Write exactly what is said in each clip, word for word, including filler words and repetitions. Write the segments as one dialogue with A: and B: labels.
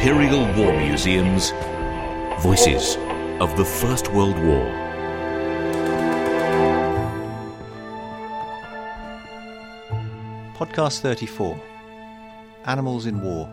A: Imperial War Museum's Voices of the First World War.
B: Podcast thirty-four. Animals in War.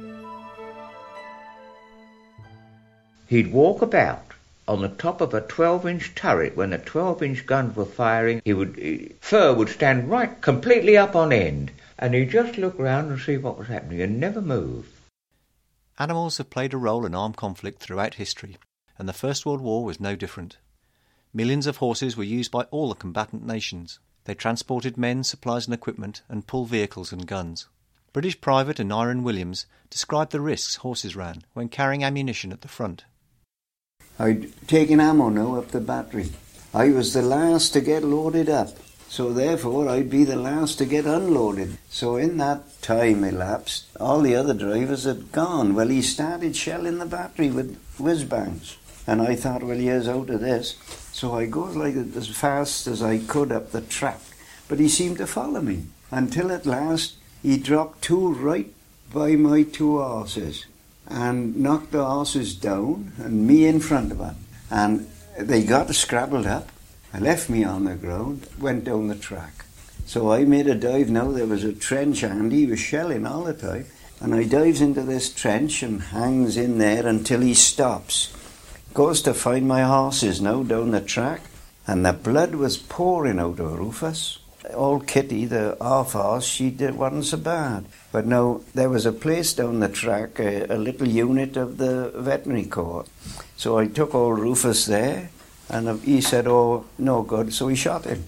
C: He'd walk about on the top of a twelve-inch turret when the twelve-inch guns were firing. He would, he, fur would stand right completely up on end, and he'd just look round and see what was happening and never move.
B: Animals have played a role in armed conflict throughout history, and the First World War was no different. Millions of horses were used by all the combatant nations. They transported men, supplies and equipment, and pulled vehicles and guns. British Private Aneurin Williams described the risks horses ran when carrying ammunition at the front.
D: I'd taken ammo now up the battery. I was the last to get loaded up, so therefore I'd be the last to get unloaded. So in that time elapsed, all the other drivers had gone. Well, he started shelling the battery with whiz-bangs. And I thought, well, here's out of this. So I goes like as fast as I could up the track. But he seemed to follow me, until at last he dropped two right by my two horses and knocked the horses down and me in front of him. And they got scrabbled up. I left me on the ground, went down the track. So I made a dive now. There was a trench and he was shelling all the time. And I dives into this trench and hangs in there until he stops. Goes to find my horses now down the track. And the blood was pouring out of Rufus. Old Kitty, the half horse, she did, wasn't so bad. But no, there was a place down the track, a, a little unit of the veterinary corps. So I took old Rufus there, and he said, oh, no good, so he shot him.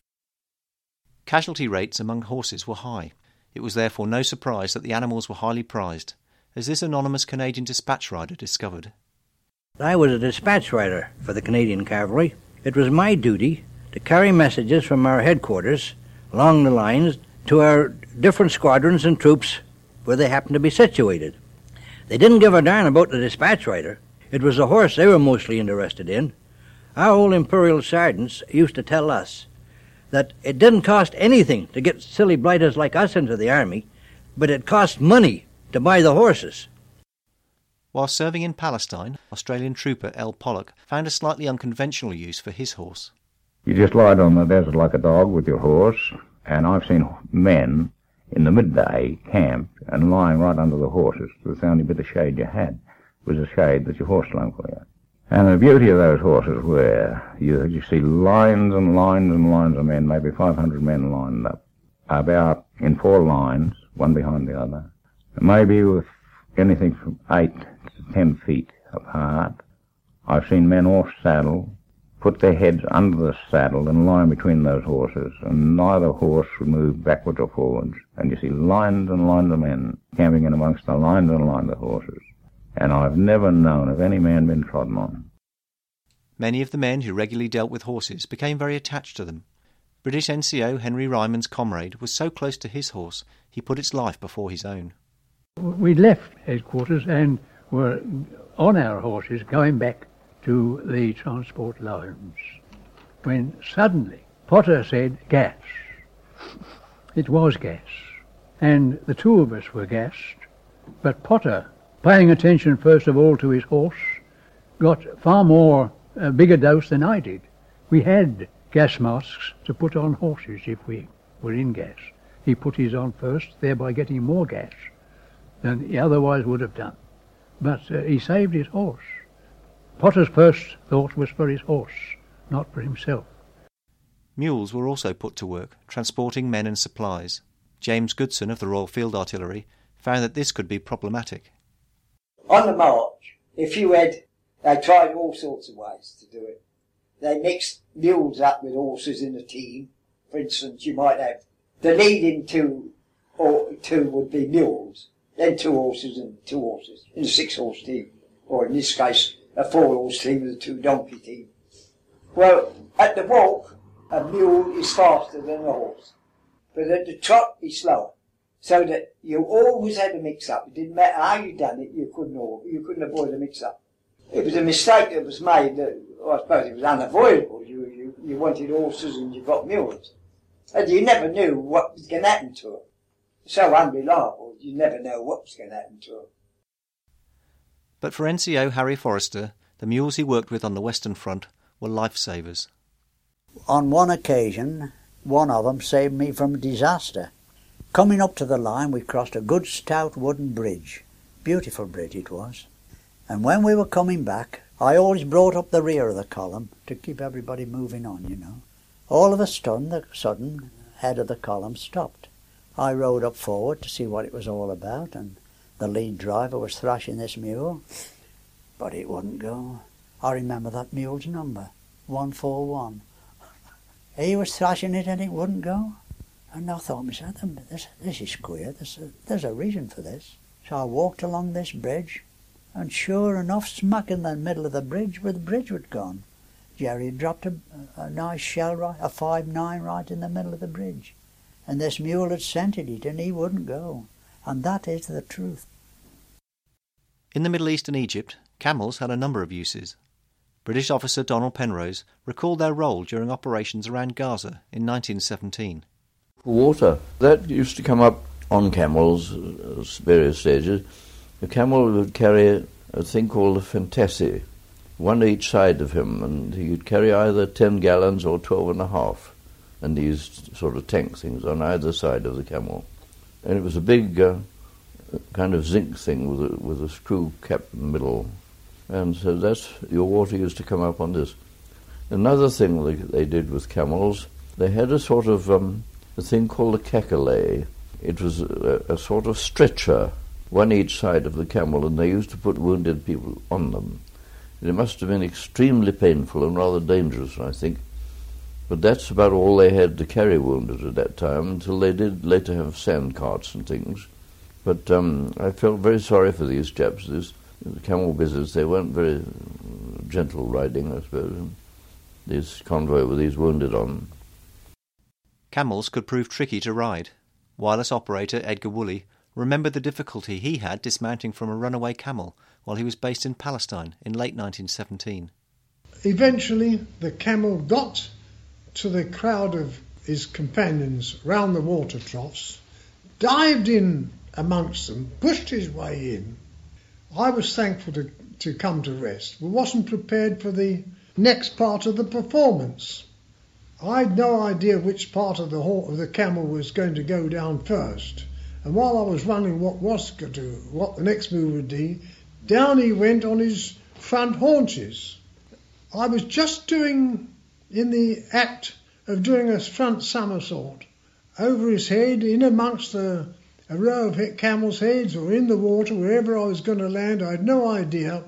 B: Casualty rates among horses were high. It was therefore no surprise that the animals were highly prized, as this anonymous Canadian dispatch rider discovered.
E: I was a dispatch rider for the Canadian Cavalry. It was my duty to carry messages from our headquarters along the lines to our different squadrons and troops where they happened to be situated. They didn't give a darn about the dispatch rider. It was the horse they were mostly interested in. Our old Imperial sergeants used to tell us that it didn't cost anything to get silly blighters like us into the army, but it cost money to buy the horses.
B: While serving in Palestine, Australian trooper L. Pollock found a slightly unconventional use for his horse.
F: You just lied on the desert like a dog with your horse, and I've seen men in the midday camped and lying right under the horses. The only bit of shade you had was a shade that your horse slung for you. And the beauty of those horses were you, you see lines and lines and lines of men, maybe five hundred men lined up, about in four lines, one behind the other, maybe with anything from eight to ten feet apart. I've seen men off saddle, put their heads under the saddle and lie between those horses, and neither horse would move backwards or forwards. And you see lines and lines of men camping in amongst the lines and lines of horses. And I've never known of any man been trodden on.
B: Many of the men who regularly dealt with horses became very attached to them. British N C O Henry Ryman's comrade was so close to his horse he put its life before his own.
G: We left headquarters and were on our horses going back to the transport lines, when suddenly Potter said gas. It was gas, and the two of us were gassed, but Potter, paying attention first of all to his horse, got far more, a bigger dose than I did. We had gas masks to put on horses if we were in gas. He put his on first, thereby getting more gas than he otherwise would have done. But uh, he saved his horse. Potter's first thought was for his horse, not for himself.
B: Mules were also put to work, transporting men and supplies. James Goodson of the Royal Field Artillery found that this could be problematic.
H: On the march, if you had, they tried all sorts of ways to do it. They mixed mules up with horses in a team. For instance, you might have the leading two, or two would be mules, then two horses and two horses in a six-horse team, or in this case, a four-horse team with a two-donkey team. Well, at the walk, a mule is faster than a horse, but at the trot, he's slower. So that you always had a mix-up. It didn't matter how you done it, you couldn't you couldn't avoid a mix-up. It was a mistake that was made that, well, I suppose it was unavoidable. You, you, you wanted horses and you got mules. And you never knew what was going to happen to them. So unreliable, you never know what was going to happen to them.
B: But for N C O Harry Forrester, the mules he worked with on the Western Front were lifesavers.
I: On one occasion, one of them saved me from disaster. Coming up to the line, we crossed a good stout wooden bridge. Beautiful bridge it was. And when we were coming back, I always brought up the rear of the column to keep everybody moving on, you know. All of a sudden, the sudden head of the column stopped. I rode up forward to see what it was all about, and the lead driver was thrashing this mule, but it wouldn't go. I remember that mule's number, one four one. He was thrashing it and it wouldn't go. And I thought myself, this, this is queer, there's a, there's a reason for this. So I walked along this bridge, and sure enough, smack in the middle of the bridge where the bridge had gone, Jerry had dropped a, a nice shell, right, a five nine right in the middle of the bridge. And this mule had scented it and he wouldn't go. And that is the truth.
B: In the Middle East and Egypt, camels had a number of uses. British officer Donald Penrose recalled their role during operations around Gaza in nineteen seventeen.
J: Water. That used to come up on camels at various stages. The camel would carry a thing called a fantassi, one each side of him, and he would carry either ten gallons or twelve and a half, and these sort of tank things on either side of the camel. And it was a big uh, kind of zinc thing with a, with a screw cap in the middle. And so that's, your water used to come up on this. Another thing they, they did with camels, they had a sort of um, a thing called a cacolet. It was a, a sort of stretcher, one each side of the camel, and they used to put wounded people on them. It must have been extremely painful and rather dangerous, I think. But that's about all they had to carry wounded at that time, until they did later have sand carts and things. But um, I felt very sorry for these chaps. This, the camel business, they weren't very gentle riding, I suppose. This convoy with these wounded on.
B: Camels could prove tricky to ride. Wireless operator Edgar Woolley remembered the difficulty he had dismounting from a runaway camel while he was based in Palestine in late nineteen seventeen.
K: Eventually, the camel got to the crowd of his companions round the water troughs, dived in amongst them, pushed his way in. I was thankful to, to come to rest, but wasn't prepared for the next part of the performance. I had no idea which part of the of the camel was going to go down first, and while I was running what was going to, what the next move would be, down he went on his front haunches. I was just doing, in the act of doing a front somersault, over his head, in amongst a, a row of camels' heads, or in the water, wherever I was going to land. I had no idea.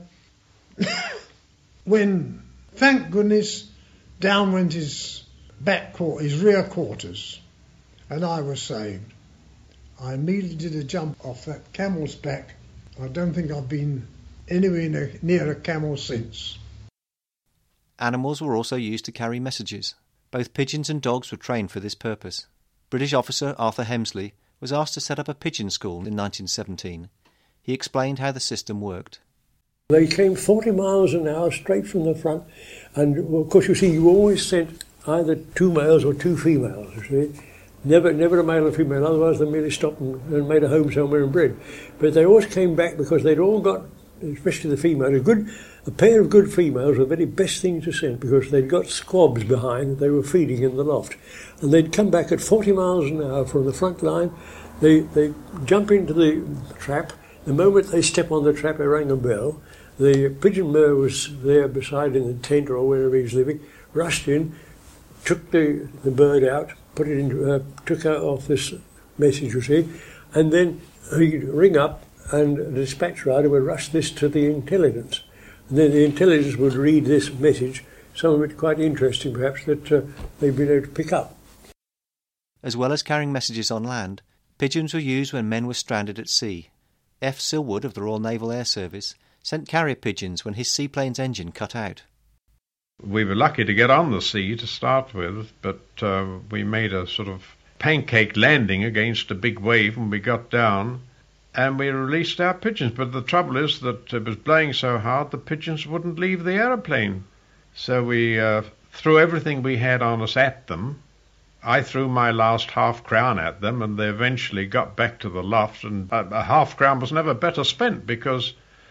K: When, thank goodness, down went his back quarter, his rear quarters, and I was saved. I immediately did a jump off that camel's back. I don't think I've been anywhere near a camel since.
B: Animals were also used to carry messages. Both pigeons and dogs were trained for this purpose. British officer Arthur Hemsley was asked to set up a pigeon school in nineteen seventeen. He explained how the system worked.
L: They came forty miles an hour straight from the front, and well, of course you see you always sent either two males or two females, you see. Never never a male or female, otherwise they merely stopped and, and made a home somewhere and bred. But they always came back because they'd all got, especially the females, a good a pair of good females were the very best thing to send, because they'd got squabs behind that they were feeding in the loft. And they'd come back at forty miles an hour from the front line. They they jump into the trap. The moment they step on the trap, they rang a bell. The pigeon mower was there beside in the tent or wherever he was living, rushed in, took the, the bird out, put it into, uh, took her off this message, you see, and then he'd ring up and the dispatch rider would rush this to the intelligence. And then the intelligence would read this message, some of it quite interesting perhaps, that uh, they'd been able to pick up.
B: As well as carrying messages on land, pigeons were used when men were stranded at sea. F. Silwood of the Royal Naval Air Service sent carrier pigeons when his seaplane's engine cut out.
M: We were lucky to get on the sea to start with, but uh, we made a sort of pancake landing against a big wave when we got down, and we released our pigeons. But the trouble is that it was blowing so hard the pigeons wouldn't leave the aeroplane. So we uh, threw everything we had on us at them. I threw my last half crown at them, and they eventually got back to the loft, and a, a half crown was never better spent, because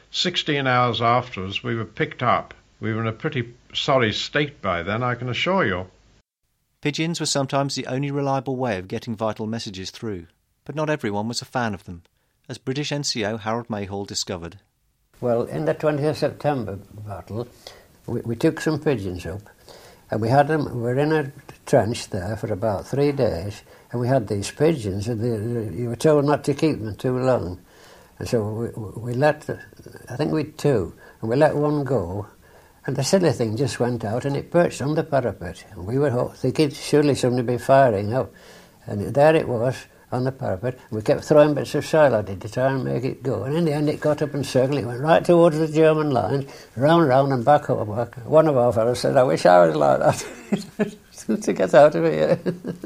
M: sixteen hours afterwards we were picked up. We were in a pretty sorry state by then, I can assure you.
B: Pigeons were sometimes the only reliable way of getting vital messages through, but not everyone was a fan of them, as British N C O Harold Mayhall discovered.
N: Well, in the twentieth of September battle, we, we took some pigeons up, and we had them, we were in a trench there for about three days, and we had these pigeons, and they, you were told not to keep them too long. And so we, we let, the, I think we had two, and we let one go, and the silly thing just went out and it perched on the parapet. And we were thinking surely somebody would be firing out. And there it was on the parapet. We kept throwing bits of shell to try and make it go. And in the end it got up and circled. It went right towards the German lines, round, round and back up. Back. One of our fellows said, I wish I was like that to get out of here.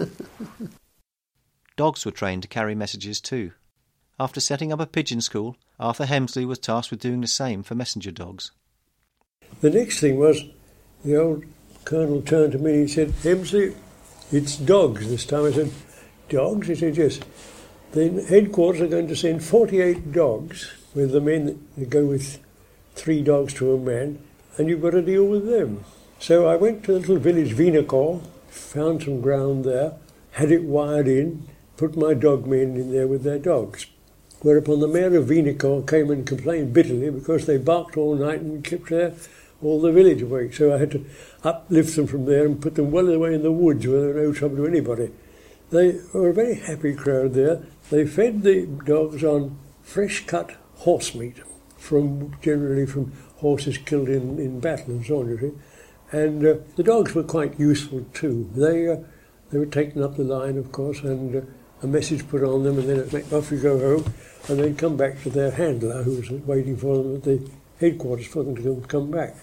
B: Dogs were trained to carry messages too. After setting up a pigeon school, Arthur Hemsley was tasked with doing the same for messenger dogs.
L: The next thing was, the old colonel turned to me and he said, Hemsley, it's dogs this time. I said, dogs? He said, yes. The headquarters are going to send forty-eight dogs with the men that go with three dogs to a man, and you've got to deal with them. So I went to the little village Wienerkor, found some ground there, had it wired in, put my dog men in there with their dogs. Whereupon the mayor of Wienerkor came and complained bitterly because they barked all night and kept their, all the village awake. So I had to uplift them from there and put them well away in the woods where there were no trouble to anybody. They were a very happy crowd there. They fed the dogs on fresh-cut horse meat, from generally from horses killed in, in battle and so on, you see. And uh, the dogs were quite useful too. They uh, they were taken up the line, of course, and uh, a message put on them, and then it meant off you go home, and then come back to their handler who was waiting for them at the headquarters for them to come back.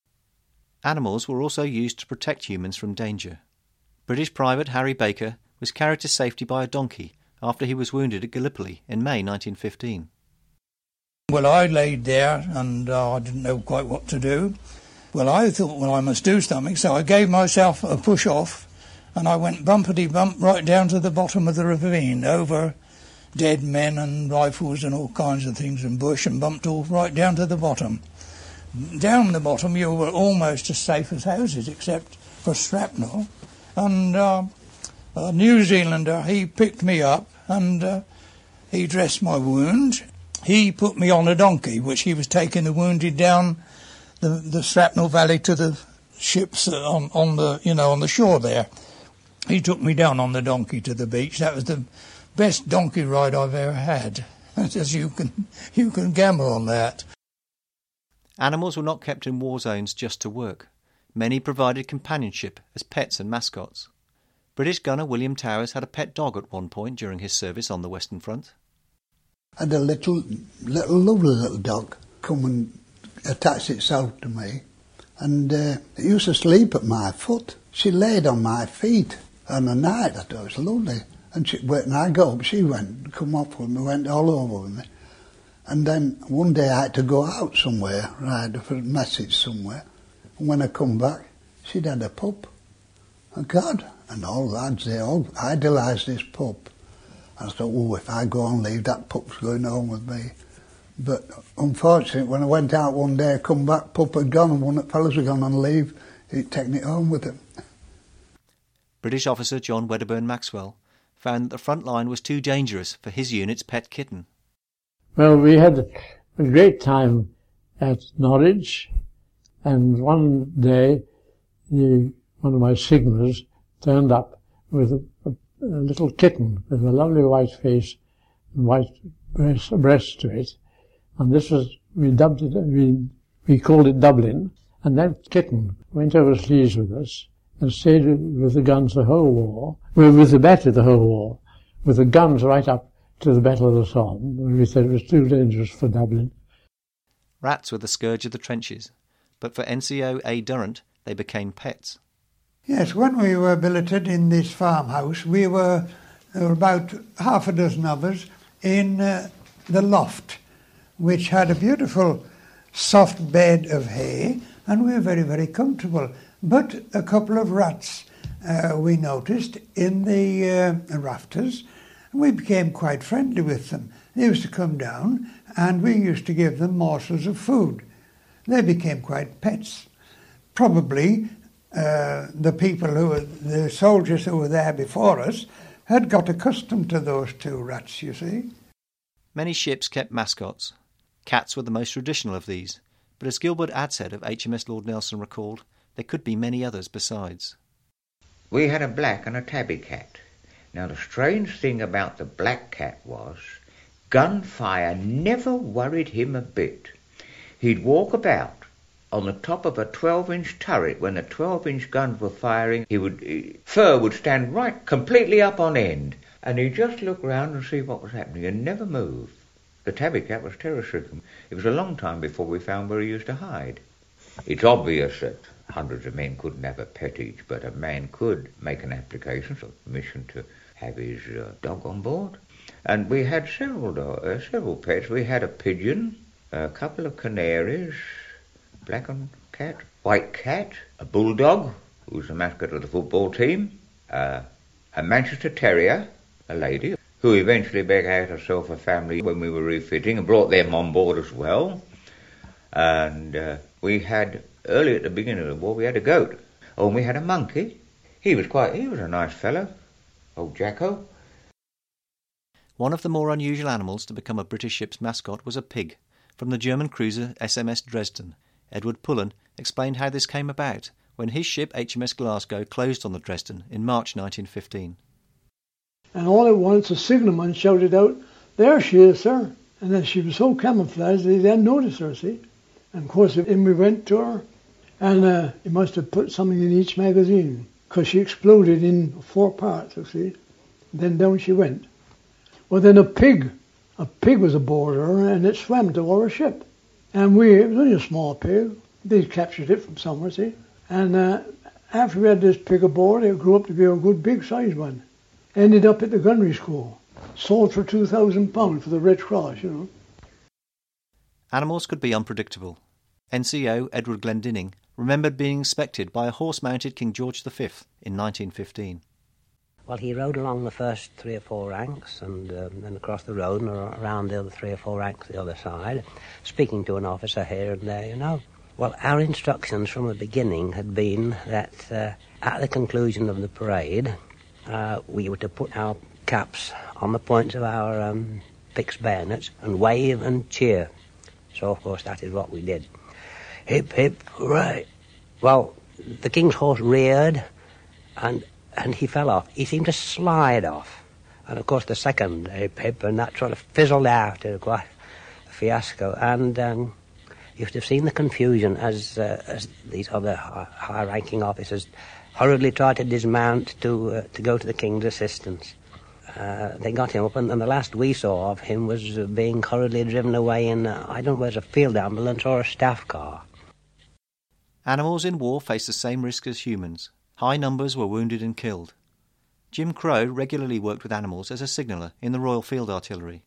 B: Animals were also used to protect humans from danger. British Private Harry Baker was carried to safety by a donkey after he was wounded at Gallipoli in May nineteen fifteen.
O: Well, I laid there and uh, I didn't know quite what to do. Well, I thought, well, I must do something, so I gave myself a push off and I went bumpety-bump right down to the bottom of the ravine, over dead men and rifles and all kinds of things and bush, and bumped all right down to the bottom. Down the bottom you were almost as safe as houses, except for shrapnel. And uh, a New Zealander, he picked me up and uh, he dressed my wound. He put me on a donkey, which he was taking the wounded down the, the shrapnel valley to the ships on, on the, you know, on the shore there. He took me down on the donkey to the beach. That was the best donkey ride I've ever had. As you can, you can gamble on that.
B: Animals were not kept in war zones just to work. Many provided companionship as pets and mascots. British gunner William Towers had a pet dog at one point during his service on the Western Front.
P: I had a little, little, lovely little dog come and attach itself to me, and uh, it used to sleep at my foot. She laid on my feet on the night. I thought it was lovely. And she, when I got up, she went, come off with me, went all over with me. And then one day I had to go out somewhere, ride for a message somewhere. And when I come back, she'd had a pup. And God, and all lads, they all idolised this pup. I thought, oh, if I go and leave, that pup's going home with me. But unfortunately, when I went out one day, I come back, pup had gone, and one of the fellows had gone on leave. He'd taken it home with him.
B: British officer John Wedderburn Maxwell found that the front line was too dangerous for his unit's pet kitten.
G: Well, we had a great time at Norwich, and one day the, one of my signallers turned up with a, a, a little kitten with a lovely white face and white breast, breast to it. And this was, we dubbed it, we, we called it Dublin, and that kitten went overseas with us and stayed with the guns the whole war, with the battery the whole war, with the guns right up to the Battle of the Somme, where we said it was too dangerous for Dublin.
B: Rats were the scourge of the trenches, but for N C O A. Durrant, they became pets.
Q: Yes, when we were billeted in this farmhouse, we were, there were about half a dozen of us in uh, the loft, which had a beautiful soft bed of hay, and we were very, very comfortable. But a couple of rats uh, we noticed in the uh, rafters, And we became quite friendly with them. They used to come down and we used to give them morsels of food. They became quite pets. Probably uh, the people who were, the soldiers who were there before us had got accustomed to those two rats, you see.
B: Many ships kept mascots. Cats were the most traditional of these, but as Gilbert Adset of H M S Lord Nelson recalled, there could be many others besides.
C: We had a black and a tabby cat. Now the strange thing about the black cat was gunfire never worried him a bit. He'd walk about on the top of a twelve-inch turret when the twelve-inch guns were firing. He would, he, fur would stand right completely up on end, and he'd just look round and see what was happening and never move. The tabby cat was terror-stricken. It was a long time before we found where he used to hide. It's obvious that hundreds of men couldn't have a pet each, but a man could make an application for permission to have his uh, dog on board. And we had several do- uh, several pets. We had a pigeon, a couple of canaries, black and cat, white cat, a bulldog, who was the mascot of the football team, uh, a Manchester Terrier, a lady, who eventually begat herself a family when we were refitting and brought them on board as well. And uh, we had, early at the beginning of the war, we had a goat. Oh, and we had a monkey. He was quite, he was a nice fellow, old Jacko.
B: One of the more unusual animals to become a British ship's mascot was a pig. From the German cruiser S M S Dresden, Edward Pullen explained how this came about when his ship H M S Glasgow closed on the Dresden in March nineteen fifteen.
R: And all at once a signalman shouted out, "There she is, sir." And then she was so camouflaged they didn't notice her, see. And of course, in we went to her, and uh, he must have put something in each magazine, because she exploded in four parts, you see. Then down she went. Well, then a pig, a pig was aboard her, and it swam to our ship. And we, it was only a small pig. They captured it from somewhere, see. And uh, after we had this pig aboard, it grew up to be a good big-sized one. Ended up at the gunnery school. Sold for two thousand pounds for the Red Cross, you know.
B: Animals could be unpredictable. N C O Edward Glendinning remembered being inspected by a horse-mounted King George the Fifth in nineteen fifteen.
N: Well, he rode along the first three or four ranks and um, then across the road and around the other three or four ranks the other side, speaking to an officer here and there, you know. Well, our instructions from the beginning had been that uh, at the conclusion of the parade, uh, we were to put our caps on the points of our um, fixed bayonets and wave and cheer. So, of course, that is what we did. Hip, hip, hooray. Well, the King's horse reared and and he fell off. He seemed to slide off. And, of course, the second hip, hip, and that sort of fizzled out. It was quite a fiasco. And um, you should have seen the confusion as, uh, as these other high-ranking officers hurriedly tried to dismount to uh, to go to the King's assistance. Uh, they got him up, and, and the last we saw of him was uh, being hurriedly driven away in, uh, I don't know whether it was a field ambulance or a staff car.
B: Animals in war face the same risk as humans. High numbers were wounded and killed. Jim Crow regularly worked with animals as a signaller in the Royal Field Artillery.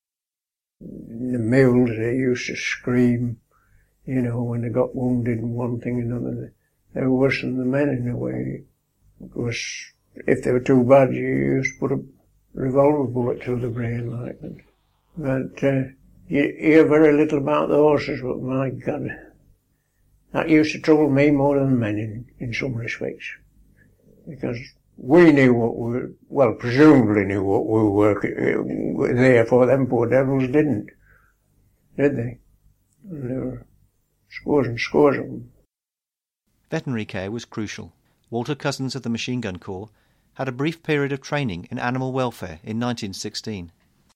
L: The mules, they used to scream, you know, when they got wounded and one thing and another. They were worse than the men in a way. Because if they were too bad, you used to put a revolver bullet through the brain like that. But uh, you hear very little about the horses, but my God, that used to trouble me more than men in, in some respects. Because we knew what we were, well, presumably knew what we were working, were there for. Them poor devils didn't, did they? And there were scores and scores of them.
B: Veterinary care was crucial. Walter Cousins of the Machine Gun Corps had a brief period of training in animal welfare in nineteen sixteen.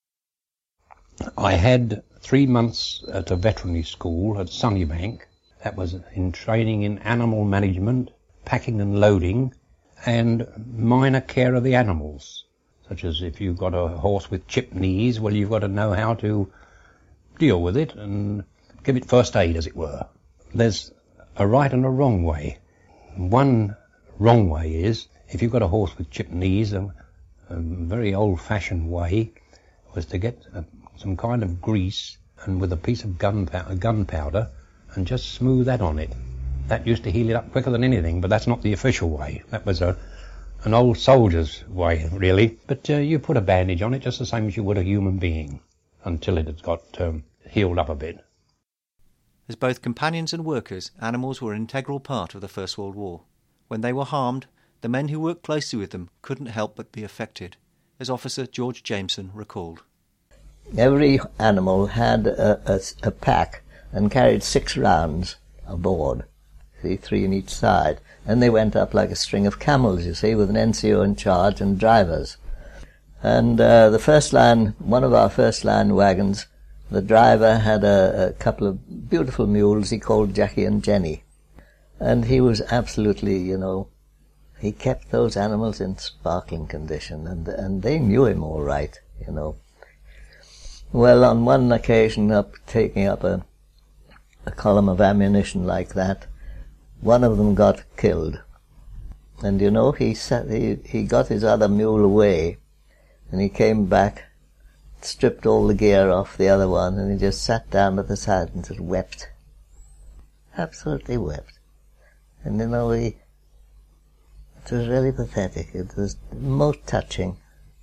S: I had three months at a veterinary school at Sunnybank. That was in training in animal management, packing and loading, and minor care of the animals. Such as if you've got a horse with chipped knees, well, you've got to know how to deal with it and give it first aid, as it were. There's a right and a wrong way. One wrong way is, if you've got a horse with chipped knees, a, a very old-fashioned way was to get a, some kind of grease and with a piece of gunpowder, gunpowder and just smooth that on it. That used to heal it up quicker than anything, but that's not the official way. That was a, an old soldier's way, really. But uh, you put a bandage on it just the same as you would a human being until it had got um, healed up a bit.
B: As both companions and workers, animals were an integral part of the First World War. When they were harmed, the men who worked closely with them couldn't help but be affected, as Officer George Jameson recalled.
T: Every animal had a, a, a pack and carried six rounds aboard, see, three in each side. And they went up like a string of camels, you see, with an N C O in charge and drivers. And uh, the first line, one of our first line wagons, the driver had a, a couple of beautiful mules he called Jackie and Jenny. And he was absolutely, you know, he kept those animals in sparkling condition, and, and they knew him all right, you know. Well, on one occasion, up taking up a, a column of ammunition like that, one of them got killed. And, you know, he, sat, he, he got his other mule away, and he came back, stripped all the gear off the other one, and he just sat down at the side and just wept. Absolutely wept. And, you know, he, it was really pathetic. It was most touching.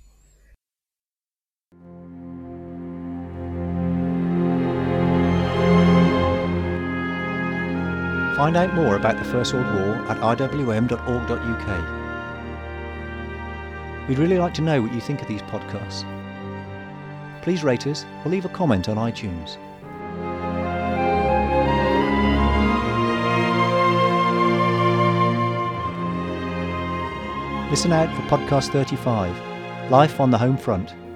B: Find out more about the First World War at I W M dot org dot U K. We'd really like to know what you think of these podcasts. Please rate us or leave a comment on iTunes. Listen out for Podcast thirty-five, Life on the Home Front.